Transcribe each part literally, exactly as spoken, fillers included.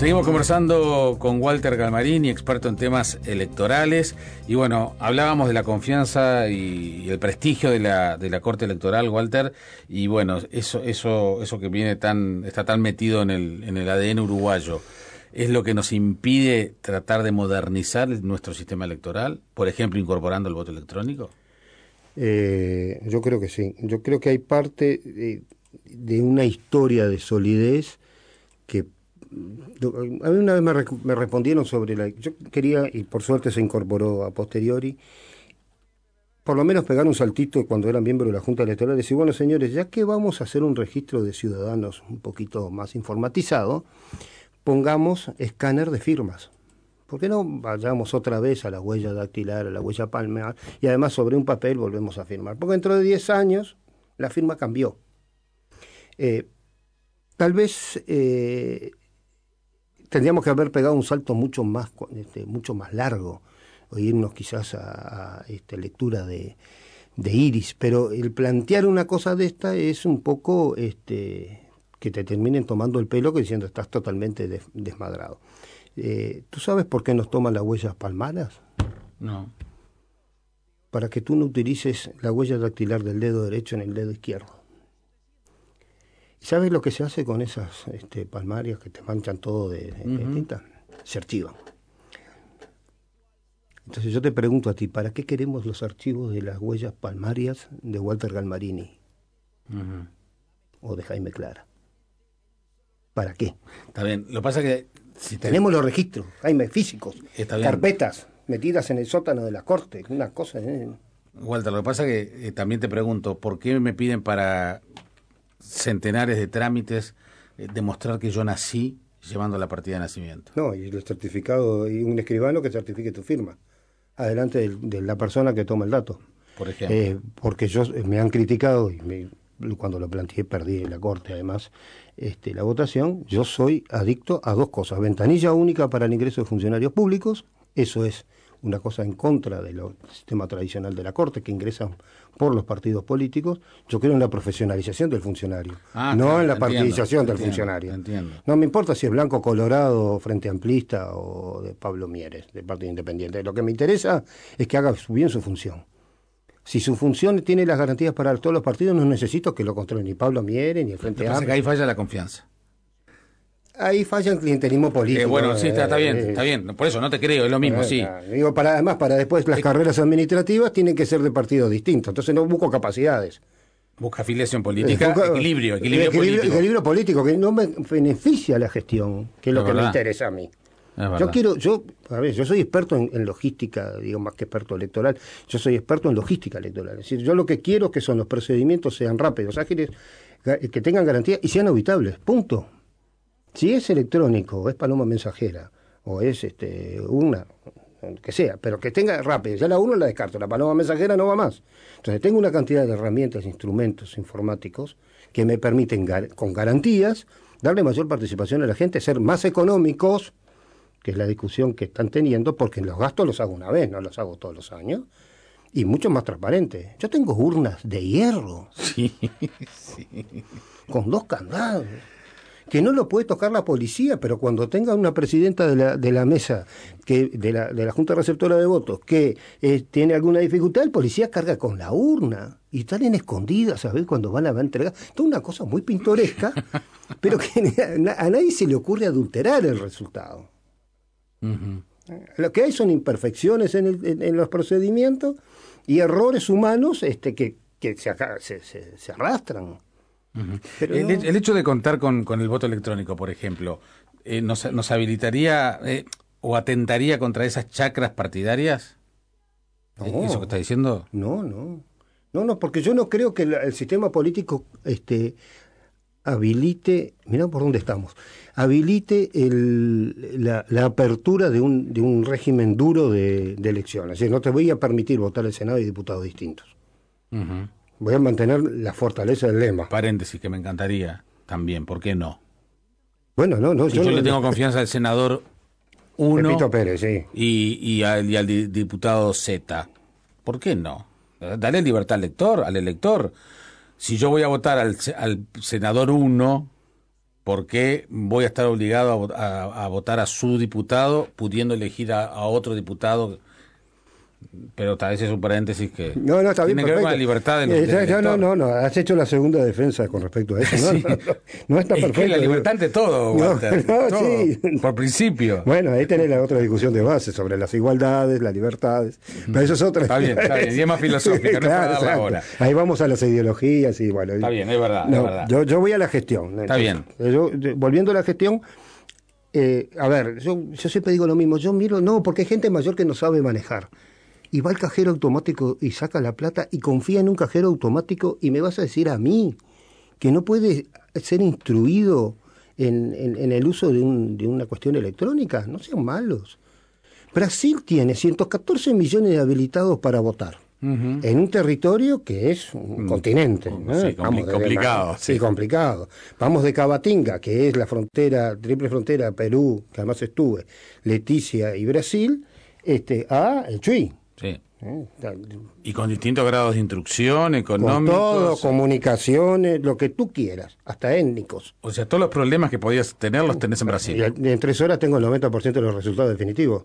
Seguimos conversando con Walter Galmarini, experto en temas electorales, y bueno, hablábamos de la confianza y, y el prestigio de la de la Corte Electoral, Walter, y bueno, eso eso eso que viene tan está tan metido en el en el A D N uruguayo, es lo que nos impide tratar de modernizar nuestro sistema electoral, por ejemplo, incorporando el voto electrónico. Eh, yo creo que sí. Yo creo que hay parte de, de una historia de solidez que a mí una vez me, rec- me respondieron sobre la... Yo quería, y por suerte se incorporó a posteriori, por lo menos pegar un saltito cuando era miembro de la Junta Electoral y decir, bueno, señores, ya que vamos a hacer un registro de ciudadanos un poquito más informatizado, pongamos escáner de firmas. ¿Por qué no vayamos otra vez a la huella dactilar, a la huella palmar, y además sobre un papel volvemos a firmar? Porque dentro de diez años la firma cambió. Eh, tal vez... Eh, tendríamos que haber pegado un salto mucho más este, mucho más largo, o irnos quizás a, a este, lectura de, de Iris, pero el plantear una cosa de esta es un poco este, que te terminen tomando el pelo, que diciendo estás totalmente des, desmadrado. Eh, ¿Tú sabes por qué nos toman las huellas palmares? No. Para que tú no utilices la huella dactilar del dedo derecho en el dedo izquierdo. ¿Sabes lo que se hace con esas este, palmarias que te manchan todo de, de, uh-huh. de tinta? Se archivan. Entonces yo te pregunto a ti, ¿para qué queremos los archivos de las huellas palmarias de Walter Galmarini? Uh-huh. O de Jaime Clara. ¿Para qué? Está bien, lo que pasa es que... Si te... Tenemos los registros, Jaime, físicos, carpetas metidas en el sótano de la Corte, una cosa... Eh. Walter, lo que pasa es que eh, también te pregunto, ¿por qué me piden para... centenares de trámites, eh, demostrar que yo nací llevando la partida de nacimiento? No, y el certificado, y un escribano que certifique tu firma, adelante de, de la persona que toma el dato. Por ejemplo. Eh, porque yo, me han criticado, y me, cuando lo planteé perdí en la Corte además, este, la votación, yo soy adicto a dos cosas: ventanilla única para el ingreso de funcionarios públicos, eso es una cosa en contra del sistema tradicional de la Corte, que ingresan por los partidos políticos. Yo creo en la profesionalización del funcionario, ah, no claro, en la entiendo, partidización del entiendo, funcionario. Entiendo. No me importa si es blanco, colorado, frente amplista o de Pablo Mieres, del Partido Independiente. Lo que me interesa es que haga bien su función. Si su función tiene las garantías para todos los partidos, no necesito que lo controle ni Pablo Mieres ni el Frente Amplio. Pasa que ahí falla la confianza. Ahí falla el clientelismo político. Eh, bueno, sí, está, está bien, está bien. Por eso no te creo, es lo mismo, eh, sí. Digo, para, además, para después las eh, carreras administrativas tienen que ser de partidos distintos. Entonces no busco capacidades. Busca afiliación política, busca, equilibrio, equilibrio, equilibrio político. Equilibrio político, que no me beneficia la gestión, que es lo es que verdad. me interesa a mí. Yo quiero, yo, a ver, yo soy experto en, en logística, digo, más que experto electoral, yo soy experto en logística electoral. Es decir, yo lo que quiero es que son los procedimientos sean rápidos, ágiles, que tengan garantía y sean auditables, punto. Si es electrónico, o es paloma mensajera, o es este una, que sea, pero que tenga rápido, ya la uno la descarto, la paloma mensajera no va más. Entonces tengo una cantidad de herramientas, instrumentos informáticos que me permiten, gar- con garantías, darle mayor participación a la gente, ser más económicos, que es la discusión que están teniendo, porque los gastos los hago una vez, no los hago todos los años, y mucho más transparente. Yo tengo urnas de hierro, sí, sí. con dos candados, que no lo puede tocar la policía, pero cuando tenga una presidenta de la, de la mesa, que de la, de la Junta Receptora de Votos, que eh, tiene alguna dificultad, el policía carga con la urna, y están en escondidas, ¿sabes? Cuando van a, va a entregar. Esto es una cosa muy pintoresca, pero que a, a nadie se le ocurre adulterar el resultado. Uh-huh. Lo que hay son imperfecciones en, el, en, en los procedimientos y errores humanos este, que, que se, se, se, se arrastran. Uh-huh. Pero el, no... el hecho de contar con, con el voto electrónico, por ejemplo, eh, nos, nos habilitaría eh, o atentaría contra esas chacras partidarias. No, ¿Eso que está diciendo? No, no, no, no, porque yo no creo que el, el sistema político este, habilite, mirá por dónde estamos, habilite el, la, la apertura de un, de un régimen duro de, de elecciones. Es decir, no te voy a permitir votar el Senado y diputados distintos. Uh-huh. Voy a mantener la fortaleza del lema. Paréntesis, que me encantaría también, ¿por qué no? Bueno, no, no. Yo, yo no, le tengo confianza al senador uno Pepito Pérez, sí. y, y, al, y al diputado Z. ¿Por qué no? Dale libertad al lector, al elector. Si yo voy a votar al, al senador uno ¿por qué voy a estar obligado a, a, a votar a su diputado pudiendo elegir a, a otro diputado? Pero tal vez es un paréntesis que no, no, está bien, tiene que ver con la libertad de los, eh, del no, no, elector. no, no, has hecho la segunda defensa con respecto a eso. No, Sí. no, no, no está Es perfecto. que la libertad ante todo, Walter. No, no, todo, sí. por principio. Bueno, ahí tenés la otra discusión de base sobre las igualdades, las libertades. Pero eso es otra. Está bien, está bien. Y es más filosófica, no es para darla ahora. Ahí vamos a las ideologías y bueno. Está bien, es verdad, no, es verdad. Yo, yo voy a la gestión. Está bien. Yo, yo, volviendo a la gestión, eh, a ver, yo, yo siempre digo lo mismo. Yo miro, no, porque hay gente mayor que no sabe manejar. Y va al cajero automático y saca la plata y confía en un cajero automático y me vas a decir a mí que no puede ser instruido en, en, en el uso de, un, de una cuestión electrónica. No sean malos. Brasil tiene ciento catorce millones de habilitados para votar. Uh-huh. En un territorio que es un mm. continente. ¿no? Sí, compli- de, complicado. De, sí. sí, complicado. Vamos de Caatinga, que es la frontera, triple frontera, Perú, que además estuve, Leticia y Brasil, este, a El Chuy. Sí. ¿Eh? Y con distintos grados de instrucción, económicos. Con todo, comunicaciones, lo que tú quieras, hasta étnicos. O sea, todos los problemas que podías tener los tenés en Brasil. Y en tres horas tengo el noventa por ciento de los resultados definitivos.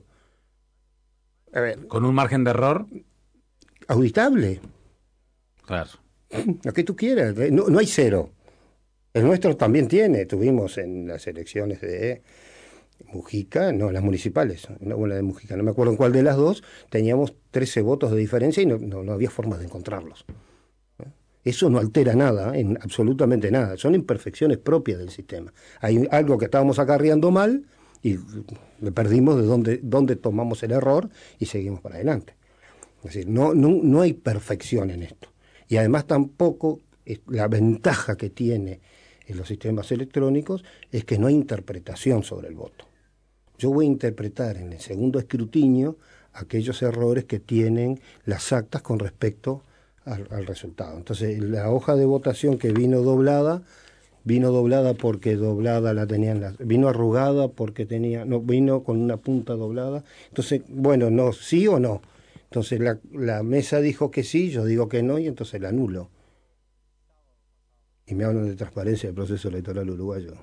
A ver. ¿Con un margen de error? Auditable. Claro. Lo que tú quieras. No, no hay cero. El nuestro también tiene. Tuvimos en las elecciones de Mujica, no, las municipales, no, la de Mujica, no me acuerdo en cuál de las dos, teníamos trece votos de diferencia y no, no, no había forma de encontrarlos. Eso no altera nada, en absolutamente nada, son imperfecciones propias del sistema. Hay algo que estábamos acarreando mal y le perdimos de dónde, dónde tomamos el error y seguimos para adelante. Es decir, no, no, no hay perfección en esto. Y además tampoco la ventaja que tiene en los sistemas electrónicos es que no hay interpretación sobre el voto. Yo voy a interpretar en el segundo escrutinio aquellos errores que tienen las actas con respecto al, al resultado. Entonces, la hoja de votación que vino doblada, vino doblada porque doblada la tenían, la, vino arrugada porque tenía, no, vino con una punta doblada. Entonces, bueno, no, sí o no. Entonces, la, la mesa dijo que sí, yo digo que no, y entonces la anulo. Y me hablan de transparencia del proceso electoral uruguayo.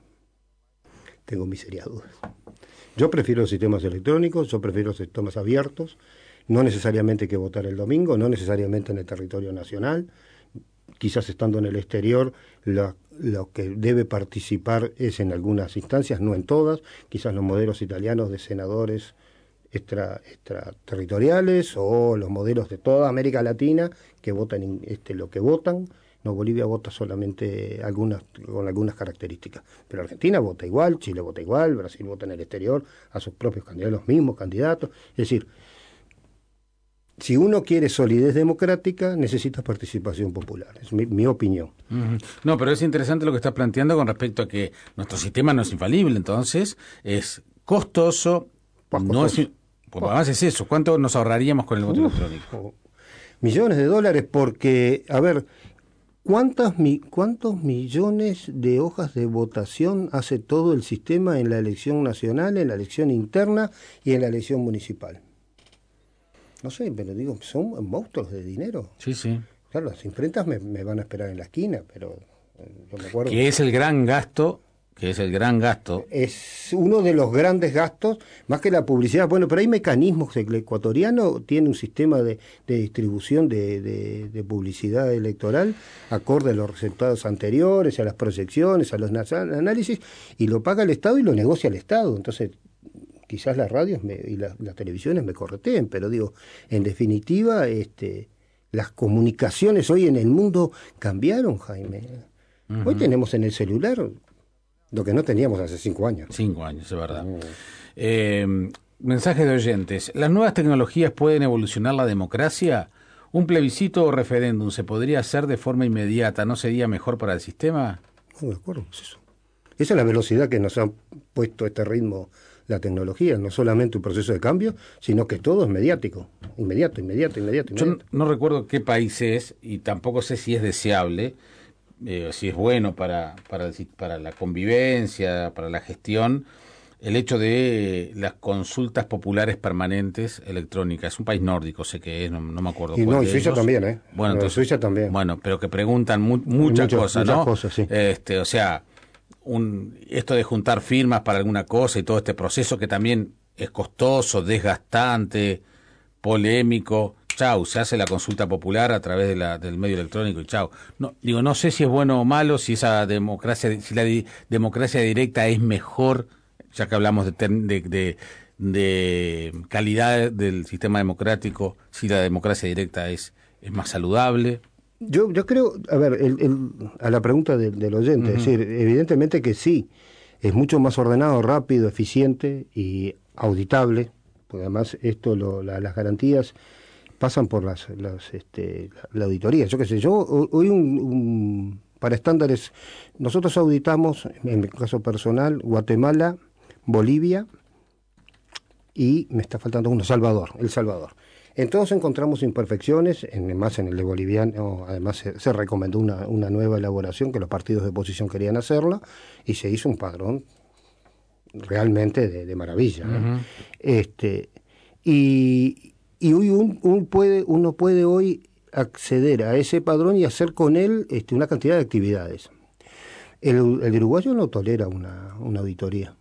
Tengo mis serias dudas. Yo prefiero los sistemas electrónicos, yo prefiero los sistemas abiertos, no necesariamente hay que votar el domingo, no necesariamente en el territorio nacional, quizás estando en el exterior lo, lo que debe participar es en algunas instancias, no en todas, quizás los modelos italianos de senadores extra, extraterritoriales o los modelos de toda América Latina que votan este, lo que votan. No, Bolivia vota solamente algunas con algunas características. Pero Argentina vota igual, Chile vota igual, Brasil vota en el exterior a sus propios candidatos, los mismos candidatos. Es decir, si uno quiere solidez democrática, necesita participación popular. Es mi, mi opinión. Uh-huh. No, pero es interesante lo que estás planteando con respecto a que nuestro sistema no es infalible, entonces es costoso. Pues no costoso. es, pues además es eso. ¿Cuánto nos ahorraríamos con el voto Uf, electrónico? Millones de dólares porque, a ver... ¿Cuántas, ¿Cuántos millones de hojas de votación hace todo el sistema en la elección nacional, en la elección interna y en la elección municipal? No sé, pero digo, son monstruos de dinero. Sí, sí. Claro, las imprentas me, me van a esperar en la esquina, pero yo me acuerdo... Que es el gran gasto... que es el gran gasto. Es uno de los grandes gastos, más que la publicidad. Bueno, pero hay mecanismos. El ecuatoriano tiene un sistema de, de distribución de, de, de publicidad electoral acorde a los resultados anteriores, a las proyecciones, a los análisis, y lo paga el Estado y lo negocia el Estado. Entonces, quizás las radios me, y la, las televisiones me correteen, pero digo, en definitiva, este, las comunicaciones hoy en el mundo cambiaron, Jaime. Uh-huh. Hoy tenemos en el celular... lo que no teníamos hace cinco años. Cinco años, es verdad. Mm. Eh, mensajes de oyentes. ¿Las nuevas tecnologías pueden evolucionar la democracia? ¿Un plebiscito o referéndum se podría hacer de forma inmediata? ¿No sería mejor para el sistema? No, de acuerdo, es eso. Esa es la velocidad que nos ha puesto este ritmo la tecnología. No solamente un proceso de cambio, sino que todo es mediático. Inmediato, inmediato, inmediato. inmediato. Yo no recuerdo qué país es y tampoco sé si es deseable. Eh, si es bueno para, para, para la convivencia, para la gestión, el hecho de las consultas populares permanentes electrónicas. Es un país nórdico, sé que es, no, no me acuerdo y cuál no, de y Suiza ellos. también, ¿eh? Bueno, no, entonces, Suiza también. Bueno, pero que preguntan mu muchas, muchas cosas, muchas ¿no? Cosas, sí. Este, o sea, un, esto de juntar firmas para alguna cosa y todo este proceso que también es costoso, desgastante, polémico. Chau, se hace la consulta popular a través de la, del medio electrónico y chau. No, digo, no sé si es bueno o malo, si esa democracia, si la di, democracia directa es mejor, ya que hablamos de, de, de, de calidad del sistema democrático, si la democracia directa es, es más saludable. Yo, yo creo, a ver, el, el, a la pregunta del, del oyente, uh-huh. es decir, evidentemente que sí, es mucho más ordenado, rápido, eficiente y auditable, porque además esto, lo, la, las garantías pasan por las, las este, la, la auditoría. Yo qué sé, yo hoy un, un, para estándares, nosotros auditamos, en mi caso personal, Guatemala, Bolivia y me está faltando uno, Salvador, El Salvador. Entonces encontramos imperfecciones, en, más en el de boliviano, además se, se recomendó una, una nueva elaboración, que los partidos de oposición querían hacerla, y se hizo un padrón realmente de, de maravilla. ¿no? Uh-huh. Este, y... Y hoy un, un puede, uno puede hoy acceder a ese padrón y hacer con él este, una cantidad de actividades. El, el uruguayo no tolera una, una auditoría.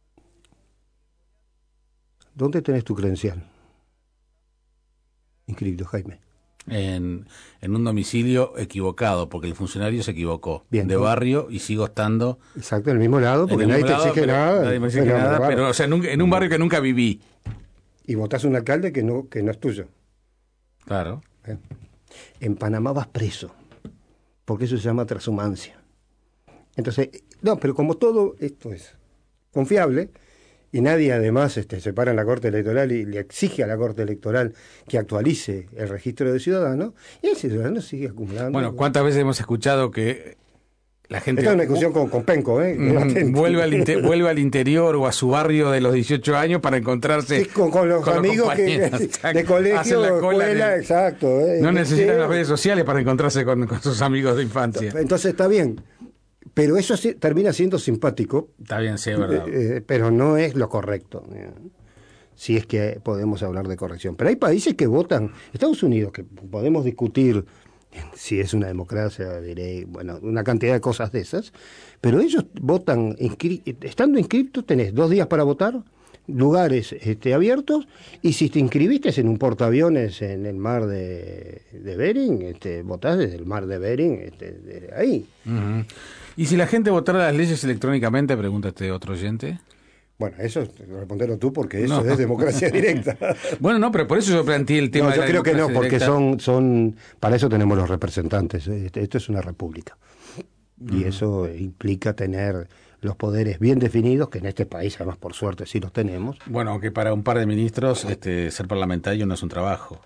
¿Dónde tenés tu credencial? Inscrito, Jaime. En, en un domicilio equivocado, porque el funcionario se equivocó. Bien, de ¿no? barrio y sigo estando... Exacto, en el mismo lado, porque nadie te exige nada. Nadie me exige pero, nada, pero o sea, en un, en un barrio que nunca viví. Y votás un alcalde que no, que no es tuyo. Claro. ¿Eh? En Panamá vas preso, porque eso se llama transhumancia. Entonces, no, pero como todo esto es confiable, y nadie además este, se para en la Corte Electoral y le exige a la Corte Electoral que actualice el registro de ciudadanos, y ese ciudadano sigue acumulando. Bueno, ¿cuántas veces hemos escuchado que la gente... Esta es una discusión con, con Penco, ¿eh? Mm, vuelve, al inter, vuelve al interior o a su barrio de los dieciocho años para encontrarse sí, con, con los con amigos los que, de colegio, de escuela, de, exacto. ¿eh? No necesitan este, las redes sociales para encontrarse con, con sus amigos de infancia. Entonces está bien, pero eso sí, termina siendo simpático. Está bien, sí, es verdad. Eh, pero no es lo correcto, eh, si es que podemos hablar de corrección. Pero hay países que votan, Estados Unidos, que podemos discutir si es una democracia, diré, bueno, una cantidad de cosas de esas, pero ellos votan, inscri- estando inscriptos tenés dos días para votar, lugares este, abiertos, y si te inscribiste en un portaaviones en el mar de, de Bering, este, votás desde el mar de Bering, este, de ahí. Uh-huh. ¿Y si la gente votara las leyes electrónicamente, pregunta este otro oyente? Bueno, eso responderlo tú porque eso no. es democracia directa. Bueno, no, pero por eso yo planteé el tema no, de yo la creo que no, porque directa. son, son, para eso tenemos los representantes. Esto es una república. Uh-huh. Y eso implica tener los poderes bien definidos, que en este país, además, por suerte, sí los tenemos. Bueno, aunque para un par de ministros este, ser parlamentario no es un trabajo.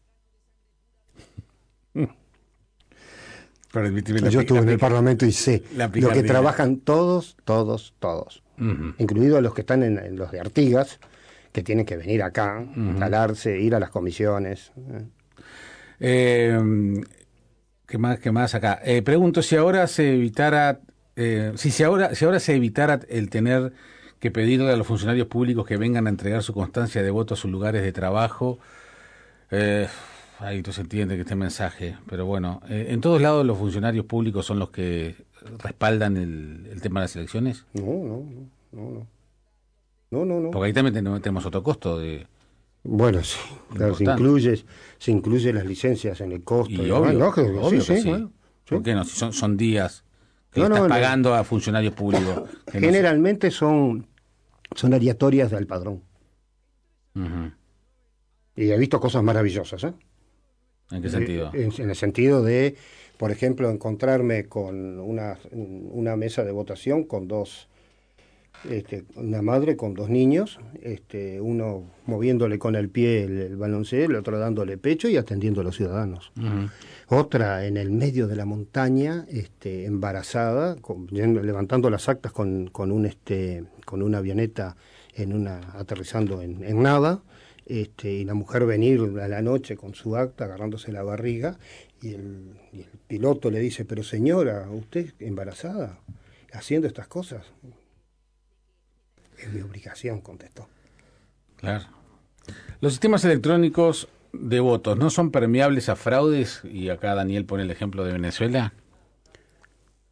Pero yo estuve en el Parlamento y sé lo que trabajan todos, todos, todos. Uh-huh. Incluidos los que están en, en los de Artigas, que tienen que venir acá, uh-huh. calarse, ir a las comisiones. Eh, ¿Qué más? ¿Qué más acá? Eh, pregunto si ahora se evitara, eh, si, si ahora, si ahora se evitara el tener que pedirle a los funcionarios públicos que vengan a entregar su constancia de voto a sus lugares de trabajo. Eh, ahí no se entiende que este mensaje, pero bueno, eh, en todos lados los funcionarios públicos son los que respaldan el, el tema de las elecciones. No, no, no, no, no, no, no. Porque ahí también tenemos otro costo de. Bueno, sí, claro, se incluye, se incluye las licencias en el costo. Y obvio, no, que, obvio sí, que sí. Bueno, ¿Por sí. qué no? Si son, son días que no, le estás no, pagando no. a funcionarios públicos. Generalmente no son, son aleatorias del padrón. Uh-huh. Y he visto cosas maravillosas, ¿eh? ¿En qué sentido? En, en el sentido de, por ejemplo, encontrarme con una, una mesa de votación con dos, este, una madre con dos niños, este, uno moviéndole con el pie el, el balonceo, el otro dándole pecho y atendiendo a los ciudadanos. Uh-huh. Otra en el medio de la montaña, este, embarazada, con, levantando las actas con, con, un, este, con una avioneta en una, aterrizando en, en nada. Este, y la mujer venir a la noche con su acta agarrándose la barriga y el, y el piloto le dice, pero señora, ¿usted embarazada? ¿Haciendo estas cosas? Es mi obligación, contestó. Claro. Los sistemas electrónicos de votos no son permeables a fraudes, y acá Daniel pone el ejemplo de Venezuela.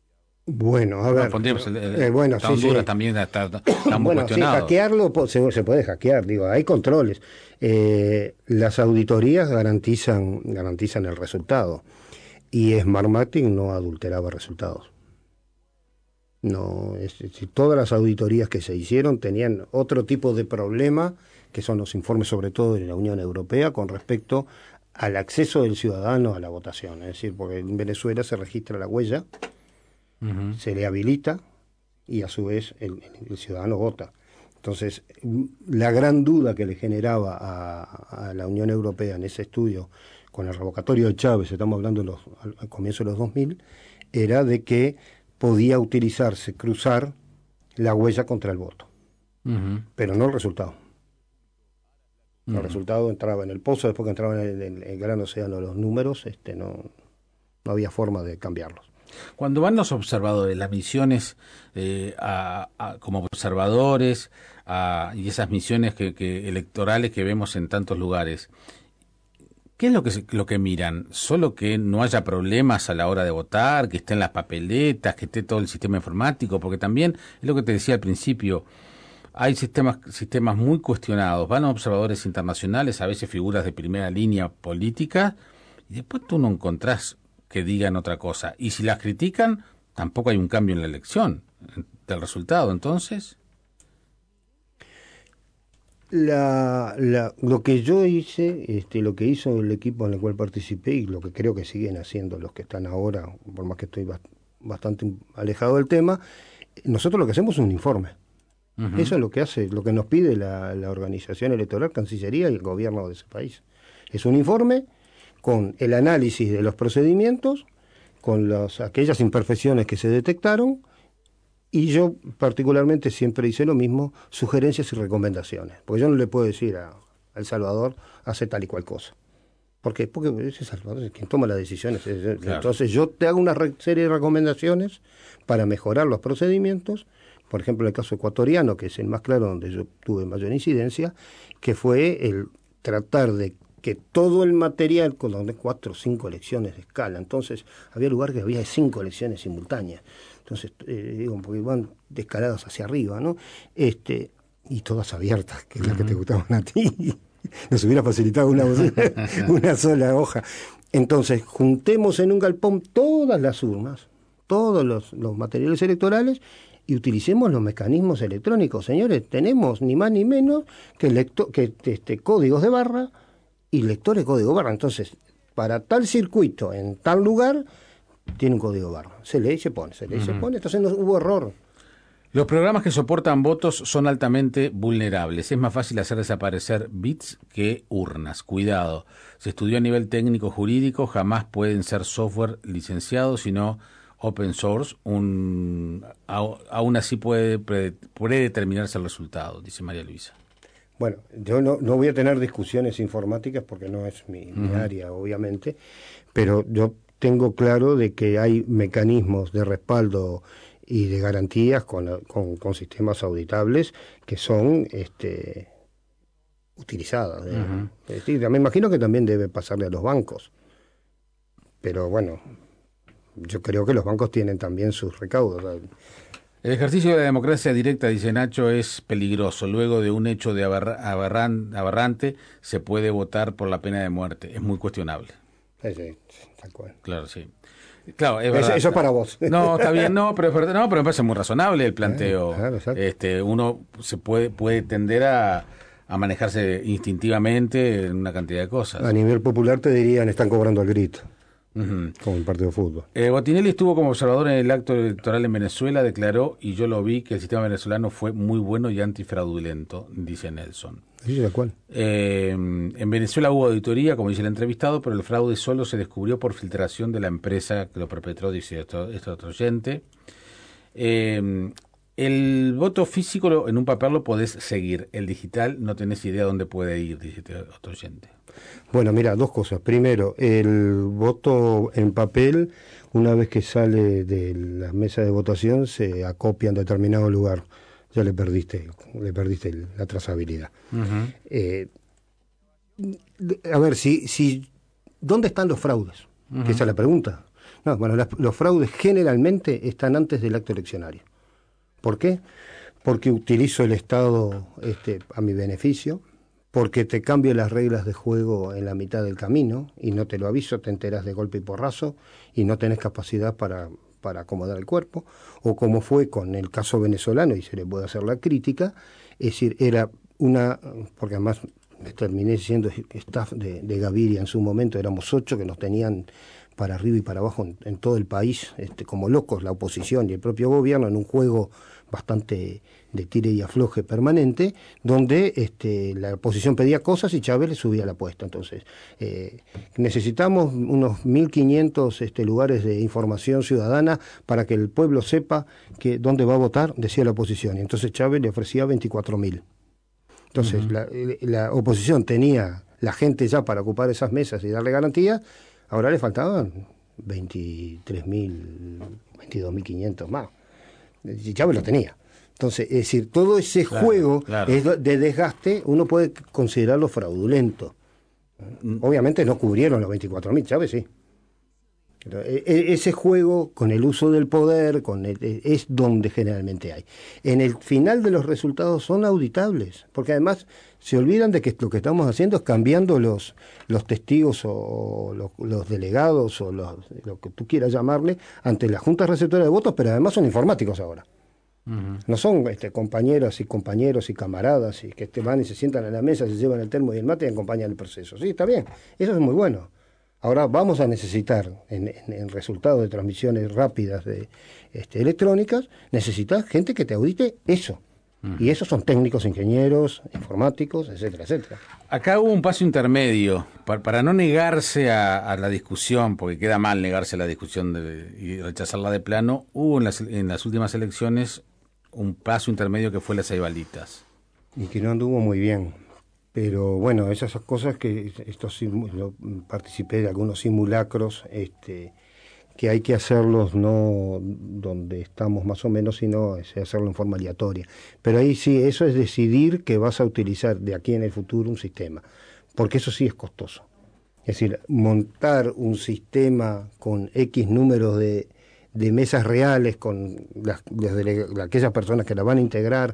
Bueno, a ver. No, el, el, eh, bueno, sí, Honduras sí. también está, está muy bueno, cuestionado. Sí, hackearlo se, se puede hackear, digo, hay controles. Eh, las auditorías garantizan, garantizan el resultado. Y Smartmatic no adulteraba resultados. No, es, es, todas las auditorías que se hicieron tenían otro tipo de problema, que son los informes sobre todo de la Unión Europea con respecto al acceso del ciudadano a la votación. Es decir, porque en Venezuela se registra la huella, uh-huh. se le habilita y a su vez el, el ciudadano vota. Entonces, la gran duda que le generaba a, a la Unión Europea en ese estudio con el revocatorio de Chávez, estamos hablando de los, al, al comienzo de los dos mil, era de que podía utilizarse, cruzar la huella contra el voto, uh-huh. pero no el resultado. Uh-huh. El resultado entraba en el pozo, después que entraba en el, en el gran océano de los números, este, no, no había forma de cambiarlos. Cuando van los observadores, las misiones eh, a, a, como observadores a, y esas misiones que, que electorales que vemos en tantos lugares, ¿qué es lo que, lo que miran? ¿Solo que no haya problemas a la hora de votar, que estén las papeletas, que esté todo el sistema informático? Porque también, es lo que te decía al principio, hay sistemas, sistemas muy cuestionados. Van a observadores internacionales, a veces figuras de primera línea política, y después tú no encontrás que digan otra cosa. Y si las critican, tampoco hay un cambio en la elección del resultado. Entonces... La, la, lo que yo hice, este, lo que hizo el equipo en el cual participé y lo que creo que siguen haciendo los que están ahora, por más que estoy bast- bastante alejado del tema, nosotros lo que hacemos es un informe. Uh-huh. Eso es lo que hace, lo que nos pide la, la organización electoral, Cancillería y el gobierno de ese país. Es un informe con el análisis de los procedimientos, con los, aquellas imperfecciones que se detectaron. Y yo particularmente siempre hice lo mismo, sugerencias y recomendaciones. Porque yo no le puedo decir a, a El Salvador, hace tal y cual cosa. ¿Por qué? Porque ese Salvador es quien toma las decisiones. Claro. Entonces yo te hago una re- serie de recomendaciones para mejorar los procedimientos. Por ejemplo, en el caso ecuatoriano, que es el más claro donde yo tuve mayor incidencia, que fue el tratar de que todo el material, con donde cuatro o cinco elecciones de escala, entonces había lugares que había cinco elecciones simultáneas. Entonces, eh, digo, porque van descaladas hacia arriba, ¿no? Este, y todas abiertas, que es uh-huh. la que te gustaban a ti. Nos hubiera facilitado una, una sola hoja. Entonces, juntemos en un galpón todas las urnas, todos los, los materiales electorales, y utilicemos los mecanismos electrónicos. Señores, tenemos ni más ni menos que, lecto, que este, códigos de barra y lectores de código barra. Entonces, para tal circuito, en tal lugar, tiene un código barra. Se lee y se pone, se lee y uh-huh. se pone. Entonces no hubo error. Los programas que soportan votos son altamente vulnerables. Es más fácil hacer desaparecer bits que urnas. Cuidado. Se estudió a nivel técnico jurídico, jamás pueden ser software licenciados, sino open source. Un, aún así puede predeterminarse el resultado, dice María Luisa. Bueno, yo no, no voy a tener discusiones informáticas porque no es mi, mi uh-huh. área, obviamente, pero yo tengo claro de que hay mecanismos de respaldo y de garantías con, con, con sistemas auditables que son este, utilizados. ¿eh? Uh-huh. Es decir, me imagino que también debe pasarle a los bancos. Pero bueno, yo creo que los bancos tienen también sus recaudos. ¿sabes? El ejercicio de la democracia directa, dice Nacho, es peligroso. Luego de un hecho de aberra- aberran- aberrante, se puede votar por la pena de muerte. Es muy cuestionable. Sí, sí, tal cual. Claro, sí. Claro, es verdad. Eso, eso es para vos. No, está bien, no, pero es verdad, no, pero me parece muy razonable el planteo. Claro, claro, este, uno se puede puede tender a, a manejarse instintivamente en una cantidad de cosas. A nivel popular te dirían, están cobrando al grito. Uh-huh. Como el partido de fútbol. Eh, Botinelli estuvo como observador en el acto electoral en Venezuela, declaró, y yo lo vi, que el sistema venezolano fue muy bueno y antifraudulento, dice Nelson. ¿Sí, de cuál? Eh, en Venezuela hubo auditoría, como dice el entrevistado, pero el fraude solo se descubrió por filtración de la empresa que lo perpetró, dice esto, esto otro oyente. Eh, el voto físico en un papel lo podés seguir, el digital no tenés idea dónde puede ir, dice otro oyente. Bueno, mira, dos cosas. Primero, el voto en papel, una vez que sale de la mesa de votación, se acopia en determinado lugar. Ya le perdiste, le perdiste la trazabilidad. Uh-huh. Eh, a ver, si, si, ¿dónde están los fraudes? Uh-huh. Que esa es la pregunta. No, bueno, las, los fraudes generalmente están antes del acto eleccionario. ¿Por qué? Porque utilizo el Estado este, a mi beneficio, porque te cambio las reglas de juego en la mitad del camino y no te lo aviso, te enteras de golpe y porrazo y no tenés capacidad para, para acomodar el cuerpo, o como fue con el caso venezolano, y se le puede hacer la crítica, es decir, era una, porque además terminé siendo staff de, de Gaviria en su momento, éramos ocho que nos tenían para arriba y para abajo en, en todo el país, este, como locos, la oposición y el propio gobierno, en un juego bastante de tire y afloje permanente, donde este, la oposición pedía cosas y Chávez le subía la apuesta. Entonces, eh, necesitamos unos mil quinientos este, lugares de información ciudadana para que el pueblo sepa que dónde va a votar, decía la oposición. Y entonces Chávez le ofrecía veinticuatro mil. Entonces, uh-huh. la, la oposición tenía la gente ya para ocupar esas mesas y darle garantías, ahora le faltaban veintitrés mil, veintidós mil quinientos más. Y Chávez lo tenía. Entonces, es decir, todo ese claro, juego claro. Es de desgaste, uno puede considerarlo fraudulento. Obviamente no cubrieron los veinticuatro mil, Chávez sí. Entonces, ese juego con el uso del poder con el, es donde generalmente hay. En el final de los resultados son auditables, porque además se olvidan de que lo que estamos haciendo es cambiando los, los testigos o los, los delegados o los, lo que tú quieras llamarle ante la Junta Receptora de Votos, pero además son informáticos ahora. Uh-huh. No son este, compañeras y compañeros y camaradas y que te van y se sientan a la mesa, se llevan el termo y el mate y acompañan el proceso. Sí, está bien, eso es muy bueno. Ahora vamos a necesitar, en, en, en resultado de transmisiones rápidas de este, electrónicas, necesitas gente que te audite eso. Uh-huh. Y esos son técnicos, ingenieros, informáticos, etcétera, etcétera. Acá hubo un paso intermedio para, para no negarse a, a la discusión, porque queda mal negarse a la discusión de, y rechazarla de plano. Hubo en las, en las últimas elecciones un paso intermedio que fue las Ceibalitas. Y que no anduvo muy bien. Pero bueno, esas cosas que estos yo participé de algunos simulacros este, que hay que hacerlos no donde estamos más o menos, sino es hacerlo en forma aleatoria. Pero ahí sí, eso es decidir que vas a utilizar de aquí en el futuro un sistema, porque eso sí es costoso. Es decir, montar un sistema con X números de, de mesas reales, con las, las, aquellas personas que la van a integrar,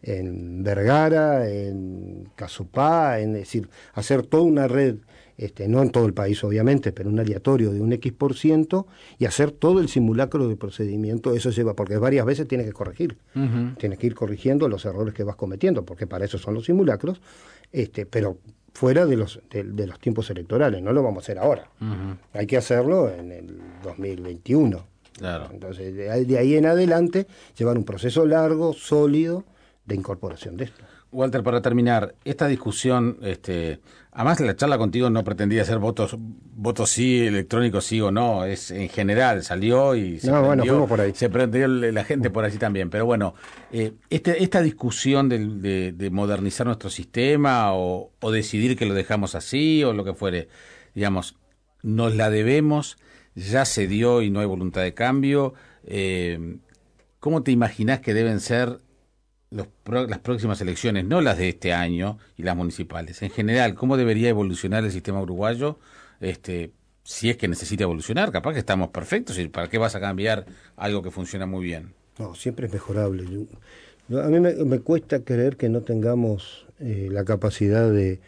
en Vergara, en Casupá, en, es decir, hacer toda una red, este, no en todo el país obviamente, pero un aleatorio de un X por ciento y hacer todo el simulacro de procedimiento, eso lleva, porque varias veces tienes que corregir, uh-huh. tienes que ir corrigiendo los errores que vas cometiendo, porque para eso son los simulacros, este, pero fuera de los de, de los tiempos electorales, no lo vamos a hacer ahora, uh-huh. hay que hacerlo en el dos mil veintiuno. Claro. Entonces, de, de ahí en adelante, llevar un proceso largo, sólido, de incorporación de esto. Walter, para terminar, esta discusión, este, además la charla contigo no pretendía ser votos, votos sí, electrónicos sí o no, es en general, salió y se no, prendió, bueno, por ahí. se prendió la gente por allí también, pero bueno, eh, este, esta discusión de, de, de modernizar nuestro sistema o, o decidir que lo dejamos así o lo que fuere, digamos, nos la debemos, ya se dio y no hay voluntad de cambio, eh, ¿cómo te imaginás que deben ser Los pro, las próximas elecciones, no las de este año y las municipales? En general, ¿cómo debería evolucionar el sistema uruguayo? Este, si es que necesita evolucionar, capaz que estamos perfectos, ¿y para qué vas a cambiar algo que funciona muy bien? No, siempre es mejorable. Yo, yo, a mí me, me cuesta creer que no tengamos eh, la capacidad de,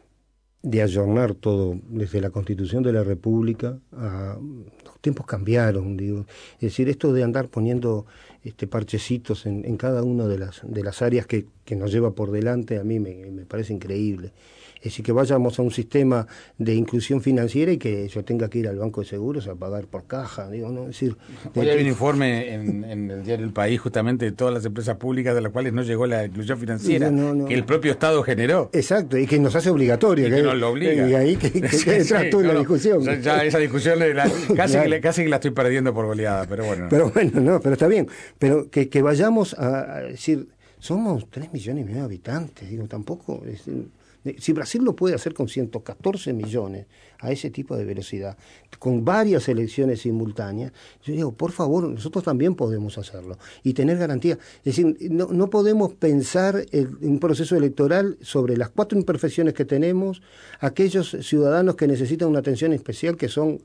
de ayornar todo, desde la Constitución de la República a... Los tiempos cambiaron, digo. Es decir, esto de andar poniendo este parchecitos en, en cada una de las de las áreas que, que nos lleva por delante, a mí me, me parece increíble. Es decir, que vayamos a un sistema de inclusión financiera y que yo tenga que ir al banco de seguros a pagar por caja, digo, ¿no? Es decir, hoy hay un informe en, en el diario El País justamente de todas las empresas públicas de las cuales no llegó la inclusión financiera, no, no, que el propio Estado generó. Exacto, y que nos hace obligatorio. Y que, que nos lo obliga. Y ahí que, que, que sí, entras tú sí, en no, la discusión. Ya, ya esa discusión la, casi, claro. que, casi que la estoy perdiendo por goleada, pero bueno. Pero bueno, no, pero está bien. Pero que, que vayamos a, a decir, somos tres millones y medio de habitantes, digo, tampoco... Es, si Brasil lo puede hacer con ciento catorce millones a ese tipo de velocidad, con varias elecciones simultáneas, yo digo, por favor, nosotros también podemos hacerlo y tener garantía. Es decir, no, no podemos pensar en un proceso electoral sobre las cuatro imperfecciones que tenemos, aquellos ciudadanos que necesitan una atención especial, que son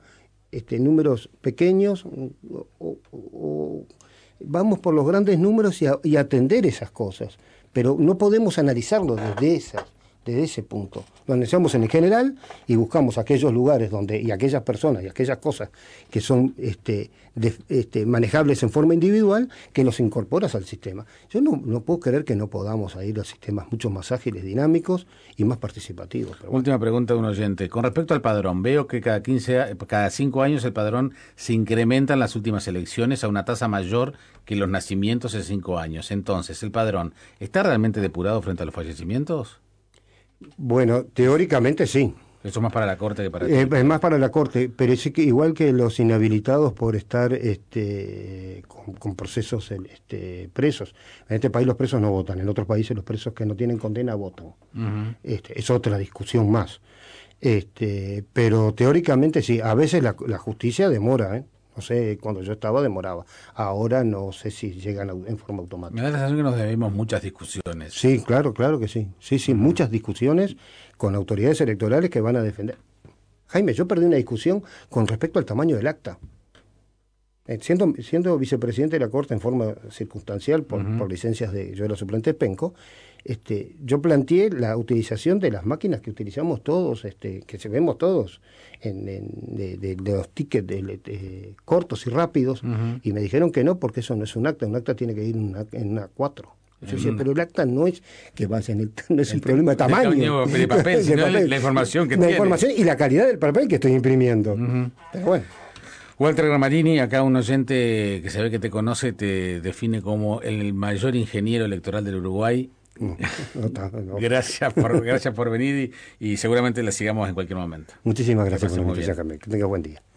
este, números pequeños o, o, o vamos por los grandes números y, a, y atender esas cosas, pero no podemos analizarlo desde esas. Desde ese punto, lo analizamos en el general y buscamos aquellos lugares donde y aquellas personas y aquellas cosas que son este, de, este, manejables en forma individual, que los incorporas al sistema. Yo no, no puedo creer que no podamos ir a sistemas mucho más ágiles, dinámicos y más participativos. Pero bueno. Última pregunta de un oyente. Con respecto al padrón, veo que cada quince, cada cinco años el padrón se incrementa en las últimas elecciones a una tasa mayor que los nacimientos en cinco años. Entonces, ¿el padrón está realmente depurado frente a los fallecimientos? Bueno, teóricamente sí. Eso es más para la Corte que para ti. Eh, es más para la Corte, pero sí que igual que los inhabilitados por estar este, con, con procesos este, presos. En este país los presos no votan, en otros países los presos que no tienen condena votan. Uh-huh. Este, es otra discusión más. Este, pero teóricamente sí, a veces la, la justicia demora, ¿eh? No sé, cuando yo estaba demoraba. Ahora no sé si llegan en forma automática. Me da la sensación que nos debemos muchas discusiones. Sí, claro, claro que sí. Sí, sí, uh-huh. Muchas discusiones con autoridades electorales que van a defender. Jaime, yo perdí una discusión con respecto al tamaño del acta. Eh, siendo, siendo vicepresidente de la Corte en forma circunstancial, por, uh-huh. por licencias de... Yo era suplente de Penco, este, yo planteé la utilización de las máquinas que utilizamos todos, este, que se vemos todos, en, en, de, de, de los tickets de, de, de, cortos y rápidos, uh-huh. y me dijeron que no, porque eso no es un acta, un acta tiene que ir en una, en una cuatro. Yo decía, pero el acta no es que va en el, no es el un problema de tamaño de, de papel, sino de papel. La información que la tiene. Información y la calidad del papel que estoy imprimiendo. Uh-huh. Pero bueno. Walter Galmarini, acá un oyente que se ve que te conoce, te define como el mayor ingeniero electoral del Uruguay. No, no está, no. Gracias por gracias por venir y, y seguramente la sigamos en cualquier momento. Muchísimas gracias por la invitación, Carmen. Que tenga buen día.